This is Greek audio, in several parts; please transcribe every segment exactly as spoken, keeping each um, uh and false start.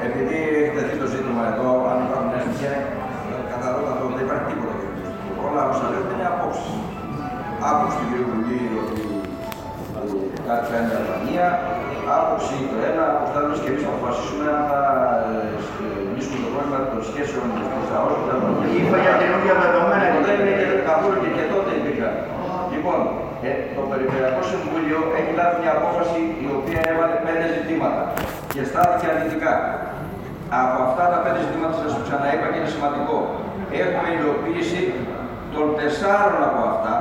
επειδή έχει τεθεί το ζήτημα εδώ, αν υπάρχουν νέα στοιχεία, καταλάβατε ότι δεν υπάρχει τίποτα για αυτό. Όλα όσα λέγονται είναι απόψεις. Άποψη του κ. Βουλή ότι κάτι κάνει η Αλβανία, άποψη το ένα, από το άλλο και εμείς θα αποφασίσουμε αν θα λύσουμε το πρόβλημα των σχέσεων του ΣΑΟΣ με την Αλβανία. Είπα για καινούργια δεδομένα. Δεν είναι και καθόλου και, και τότε υπήρχαν. Λοιπόν, ε, το Περιφερειακό Συμβούλιο έχει λάβει μια απόφαση η οποία έβαλε πέντε ζητήματα και στάθηκε αρνητικά. Από αυτά τα πέντε ζητήματα, σας το ξαναείπα και είναι σημαντικό, έχουμε υλοποίηση των τεσσάρων από αυτά,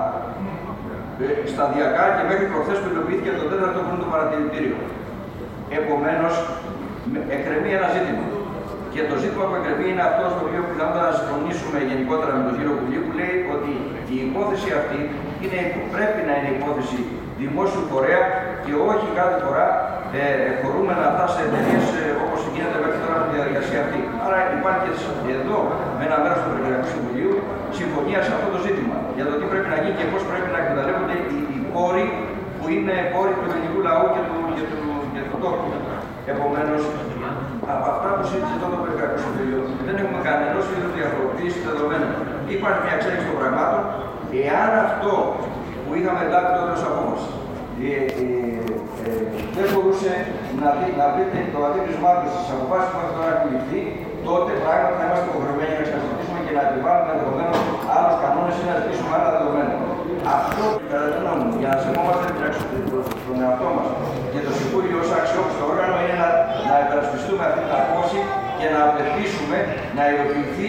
σταδιακά και μέχρι προχθές που υλοποιήθηκε το τέταρτο χρόνο του παρατηρητήριο. Επομένως, εκκρεμεί ένα ζήτημα. Και το ζήτημα που εκκρεμεί είναι αυτό στο οποίο πιθανότατα να συμφωνήσουμε γενικότερα με τον κύριο Βουλή, που λέει ότι η υπόθεση αυτή είναι, πρέπει να είναι υπόθεση δημόσιου φορέα και όχι κάθε φορά ε, χωρούμε να φτάσει σε εταιρείες ε, όπως γίνεται μέχρι τώρα με τη διαδικασία αυτή. Άρα υπάρχει εδώ με ένα μέρος του Περιφερειακού Συμβουλίου συμφωνία σε αυτό το ζήτημα για το τι πρέπει να γίνει και πώς πρέπει να εκμεταλλεύονται οι, οι πόροι που είναι πόροι του ελληνικού λαού και του, και του, και του τόπου. Επομένως, από αυτά που συζήτησε το Περιφερειακό Συμβούλιο, δεν έχουμε κανένα είδου διαφοροποίηση δεδομένων. Υπάρχει μια εξέλιξη των πραγμάτων, εάν αυτό που είχαμε λάβει τότε ως απόφαση ε, ε, ε, δεν μπορούσε να, δει, να βρείτε το αντίκρισμά του στις αποφάσεις που έχουμε τώρα ληφθεί, τότε πράγματι θα είμαστε υποχρεωμένοι να εξασφαλίσουμε και να επιβάλλουμε ενδεχομένως άλλους κανόνες ή να ζητήσουμε άλλα δεδομένα. Αυτό, κατά τη γνώμη μου, για να σεβόμαστε τον εαυτό μας και το Συμβούλιο ως αξιόπιστο όργανο, είναι να, να υπερασπιστούμε αυτή την απόφαση και να απαιτήσουμε να υλοποιηθεί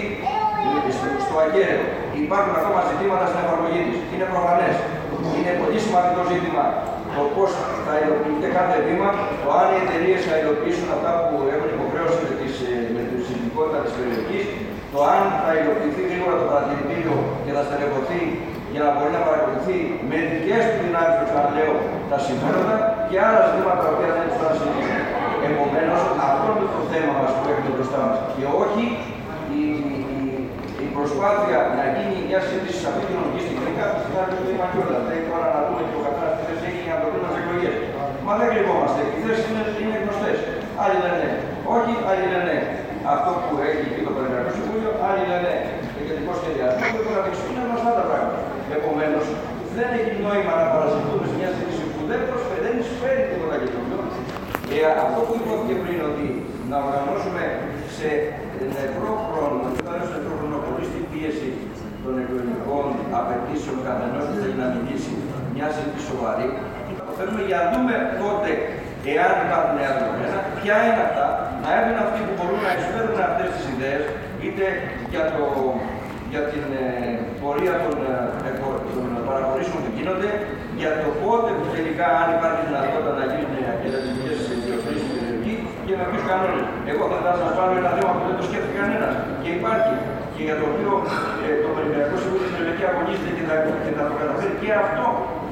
στο ακέραιο. Υπάρχουν ακόμα ζητήματα στην εφαρμογή της. Είναι προφανές. Είναι πολύ σημαντικό ζήτημα το πώς θα υλοποιηθεί κάθε βήμα, το αν οι εταιρείες θα υλοποιήσουν αυτά που έχουν υποχρέωση με, τις, με τη συλλογικότητα της περιοχής, το αν θα υλοποιηθεί γρήγορα το παρατηρητήριο και θα στελεχωθεί για να μπορεί να παρακολουθεί με δικές του δυνάμεις, που ξαναλέω, τα συμφέροντα και άλλα ζητήματα τα οποία δεν θα συζητήσουμε. Επομένως, αυτό είναι το θέμα μας που έχουμε μπροστά μας. Και όχι η, η, η προσπάθεια να γίνει μια συζήτηση σε αυτή την νομική στιγμή, κάποια στιγμή να το θέμα κιόλα. Δηλαδή, τώρα να δούμε και ο καθένας τι θέση έχει για να το δούμε στις εκλογές. Μα δεν κρυβόμαστε. Οι θέσεις είναι, είναι γνωστές. Άλλοι λένε ναι. Όχι, άλλοι λένε ναι. Αυτό που έχει πει το Περιφερειακό Συμβούλιο, άλλοι λένε εγκεντρικό σχεδιασμό. Δεν μπορεί να δείξουν. Είναι γνωστά τα πράγματα. Επομένως, δεν έχει νόημα να παρασυρθούμε σε μια συζήτηση που δεν προσφέρει, δεν εισφέρει τίποτα για τον λόγο. Ε, αυτό που υπόθηκε πριν, ότι να οργανώσουμε σε νεκρό χρόνο, δηλαδή σε νεκρό χρόνο, χωρίς την πίεση των εκλογικών απαιτήσεων καθενός που θέλει να μιλήσει, μια συζήτηση σοβαρή, το θέλουμε για να δούμε τότε, εάν υπάρχουν νέα δεδομένα, ποια είναι αυτά, να έρθουν αυτοί που μπορούν να εισφέρουν αυτές τις ιδέες, είτε για το. για την ε, πορεία των, ε, των παραχωρήσεων που γίνονται, για το πότε που τελικά, αν υπάρχει δυνατότητα να γίνουν ελευθερικές διορθώσεις στην περιοχή και με ποιους κανόνες. Εγώ θα ήθελα να σας πάρω ένα θέμα που δεν το σκέφτηκε κανένας και υπάρχει και για το οποίο ε, το Περιφερειακό Συμβούλιο στην Περιοχή αγωνίζεται και θα, και θα το καταφέρει και αυτό.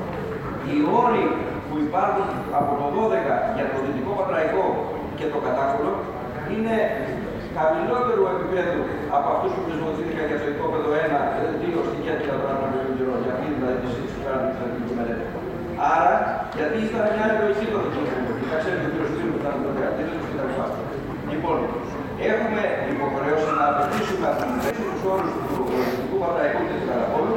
Οι όροι που υπάρχουν από το δώδεκα για το Δυτικό Πατραϊκό και το Κατάφωλο είναι χαμηλότερου επίπεδου από αυτούς που χρησιμοποιήθηκαν για το υπόπεδο ένα, δύο στοιχεία και τα πράγματα με τον καιρό, για αυτή δηλαδή τη συζήτηση που κάναμε στην αρχική μελέτη. Άρα, γιατί ήταν μια άλλη λογική το Δυτικό, θα ξέρετε ο κύριος Στήλου που ήταν τότε αντίθετος και τα λοιπά. Λοιπόν, έχουμε υποχρέωση να απαιτήσουμε από τους όρους του Δυτικού Πατραϊκού και του Καταφόλου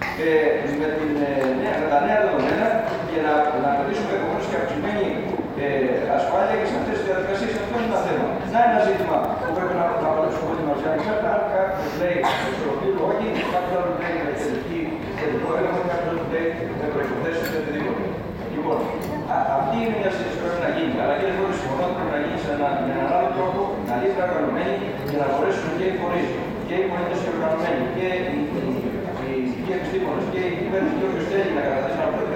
με, με τα νέα δεδομένα και να, να απαιτήσουμε επομένως και αυξημένη Ε, ασφάλεια και σε αυτές τις διαδικασίες. Αυτό είναι ένα θέμα. Να είναι ένα ζήτημα που πρέπει να παλέψουμε όλοι μαζί. Ανεξάρτητα αν κάποιος λέει ισορροπείο, όχι, κάποιος άλλος λέει με κεντρική κεντρικό έργο, κάποιος άλλος λέει με προϋποθέσεις και οτιδήποτε. Λοιπόν, α, αυτή είναι μια συζήτηση που πρέπει να γίνει. Αλλά και εγώ συμφωνώ ότι πρέπει να γίνει σε ένα, με έναν άλλο τρόπο, να λύσει οργανωμένη για να μπορέσουν και οι φορείς και οι πολίτες οι οργανωμένοι και οι, οι, οι, οι επιστήμονες και οι κυβέρνηση και όποιος θέλει να καταθέσει ένα